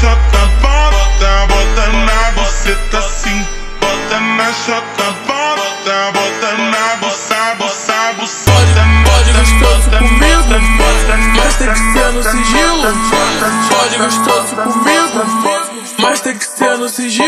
chota, bota, bota na buceta assim. Bota na chota, bota, bota na buça, buça, buceta. Pode gostoso comigo, mas tem que ser no sigilo. Pode gostoso comigo, mas tem que ser no sigilo.